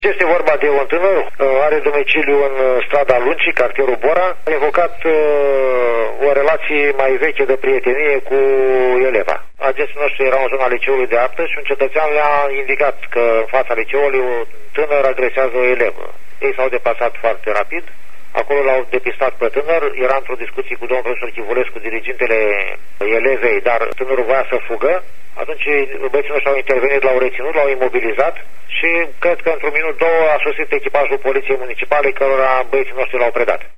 Este vorba de un tânăr, are domiciliu în strada Luncii, cartierul Bora, a evocat o relație mai veche de prietenie cu eleva. Agenții noștri erau în zona liceului de artă și un cetățean le-a indicat că în fața liceului un tânăr agresează o elevă. Ei s-au deplasat foarte rapid, acolo l-au depistat pe tânăr, era într-o discuție cu domnul profesor Chivulescu, dirigintele elevei, dar tânărul voia să fugă. Atunci băieții noștri au intervenit, l-au reținut, l-au imobilizat și cred că într-un minut, două a sosit echipajul poliției municipale, cărora băieții noștri l-au predat.